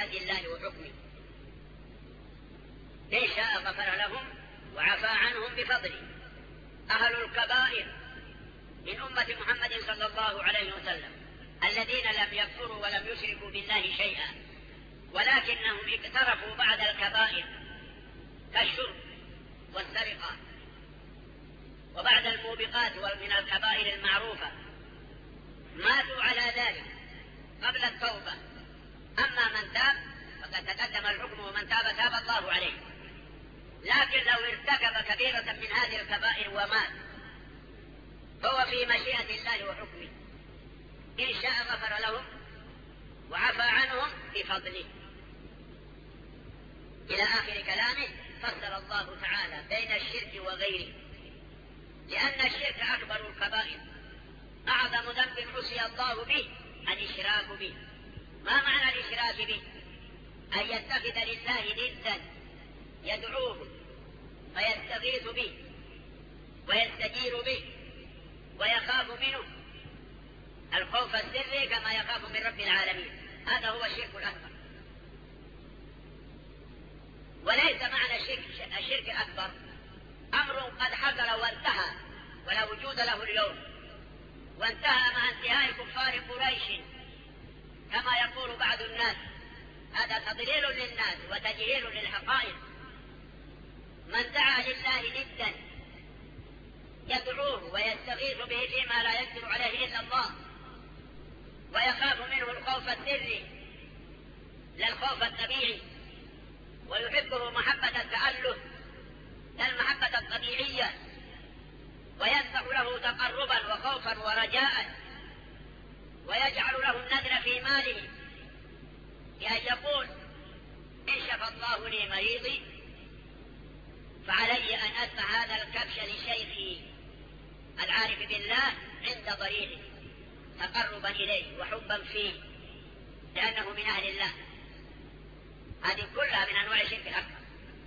الله وحكمه. إن شاء غفر لهم وعفى عنهم بفضله. أهل الكبائر من أمة محمد صلى الله عليه وسلم الذين لم يكفروا ولم يشركوا بالله شيئا، ولكنهم اقترفوا بعد الكبائر كالشرب والسرقة وبعد الموبقات من الكبائر المعروفة، ماتوا على ذلك قبل التوبة. أما من تاب فقد تقدم الحكم، ومن تاب تاب الله عليه. لكن لو ارتكب كبيرة من هذه الكبائر ومات هو في مشيئة الله وحكمه. إن شاء غفر لهم وعفى عنهم بفضله. إلى آخر كلامه فصل الله تعالى بين الشرك وغيره، لأن الشرك أكبر الكبائر، أعظم ذنب عصي الله به الإشراك به. ما معنى الإشراك به؟ أن يتخذ لله ندا يدعوه ويستغيث به ويستجير به ويخاف منه الخوف السري كما يخاف من رب العالمين. هذا هو الشرك الأكبر. وليس معنى الشرك الأكبر أمر قد حصل وانتهى ولا وجود له اليوم، وانتهى مع انتهاء كفار قريش كما يقول بعض الناس. هذا تضليل للناس وتجهيل للحقائق. من دعا لله ندا يدعوه ويستغيث به فيما لا يقدر عليه إلا الله، ويخاف منه الخوف السري لا الخوف الطبيعي، ويحبه محبة التأله لا المحبة الطبيعية، وينفع له تقربا وخوفا ورجاء، ويجعل له النذر في ماله بأن يقول إن شفى الله لي مريضي فعلي أن أدفع هذا الكبش لشيخي العارف بالله عند ضريره تقربا إليه وحبا فيه لأنه من أهل الله. هذه كلها من أنواع الشرك الأكبر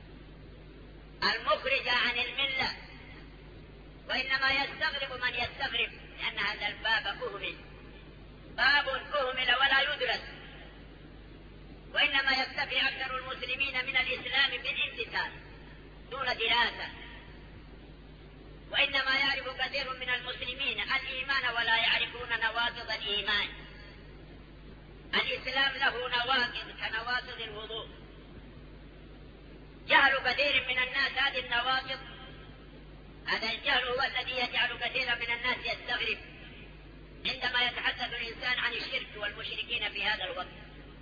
المخرجة عن الملة. وإنما يستغرب من يستغرب لأن هذا الباب أهمل، باب أهمل ولا يدرس، وإنما يكتفي أكثر المسلمين من الإسلام بالانتساب دون دراسة. وإنما يعرف كثير من المسلمين الإيمان ولا يعرفون نواقض الإيمان. الإسلام له نواقض كنواقض الوضوء. جهل كثير من الناس هذه النواقض، هذا الجهل هو الذي يجعل كثيرا من الناس يستغرب عندما يتحدث الإنسان عن الشرك والمشركين في هذا الوقت.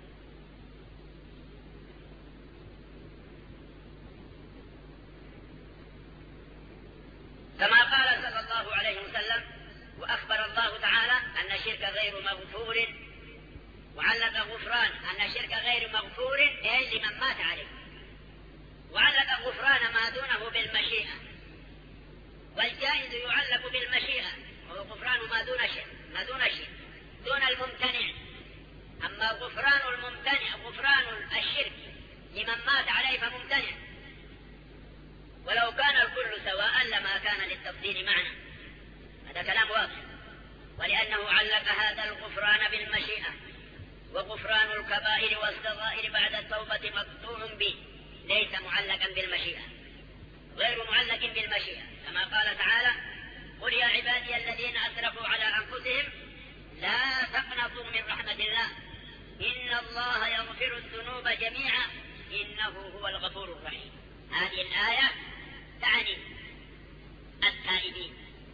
كما قال صلى الله عليه وسلم وأخبر الله تعالى أن الشرك غير مغفور، وعلق غفران أن الشرك غير مغفور أي لمن مات عليه، وعلق غفران ما دونه بالمشيئة. والجائز يعلق بالمشيئة وهو غفران ما دون شيء دون الممتنع. أما غفران الممتنع غفران الشرك لمن مات عليه فممتنع، ولو كان الكل سواء لما كان للتفضيل معنى. هذا كلام واضح. ولأنه علق هذا الغفران بالمشيئة، وغفران الكبائر والصغائر بعد التوبة مقطوع به ليس معلقا بالمشيئة، غير معلق بالمشيئة. كما قال تعالى قل يا عبادي الذين أسرفوا على أنفسهم لا تقنطوا من رحمة الله إن الله يغفر الذنوب جميعا إنه هو الغفور الرحيم. هذه الآية تعني التائبين،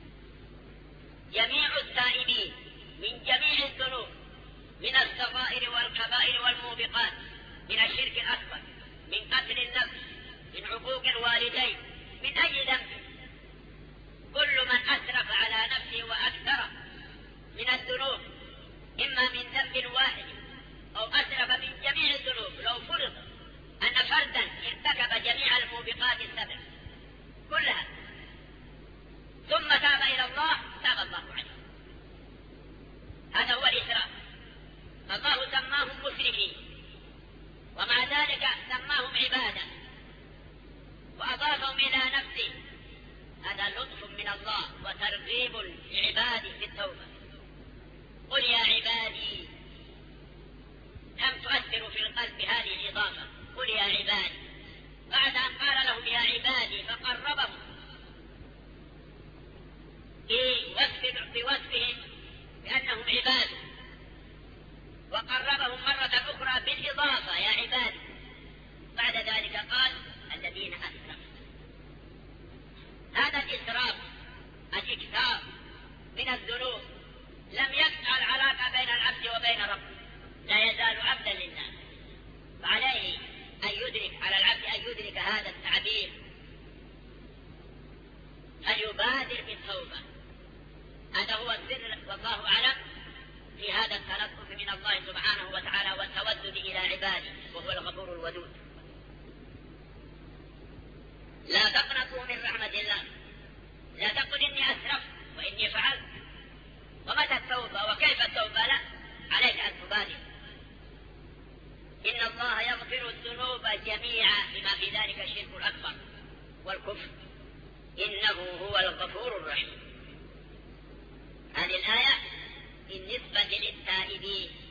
جميع التائبين من جميع الذنوب، من الصغائر والكبائر والموبقات، من الشرك الأكبر، من قتل النفس، من عقوق الوالدين، من أي ذنب. كل من أسرف على نفسه وأكثر من الذنوب إما من ذنب واحد أو أسرف من جميع الذنوب. لو فرض أن فردا ارتكب جميع الموبقات السبع كلها ثم تاب إلى الله تاب الله عليه. هذا هو الإسراف. فالله سماهم مسرفين ومع ذلك سماهم عبادة وأضافهم إلى نفسه. هذا لطف من الله وترغيب لعباده في التوبة. قل يا عبادي لم تؤثر في القلب هذه الإضافة. قل يا عبادي، بعد أن قال لهم يا عبادي فقربهم بوصفهم بأنهم عباد، وقربهم مرة أخرى بالإضافة يا عبادي. بعد ذلك قال الذين أسرفوا. هذا الإسراف، الإكثار من الذنوب، لم يقطع العلاقة بين العبد وبين ربه، لا يزال عبدا لله. فعليه أن يدرك، على العبد أن يدرك هذا التعبير، أن يبادر بالتوبة. هذا هو السر والله أعلم في هذا التلطف من الله سبحانه وتعالى والتودد إلى عباده، وهو الغفور الودود. لا تقنطوا من رحمة الله، لا تقل إني أسرفت وإني فعلت، ومتى التوبة وكيف التوبة؟ لا، عليك أن تبادر. إن الله يغفر الذنوب جميعا بما في ذلك الشرك الأكبر والكفر، إنه هو الغفور الرحيم. هذه الآية بالنسبة للتائبين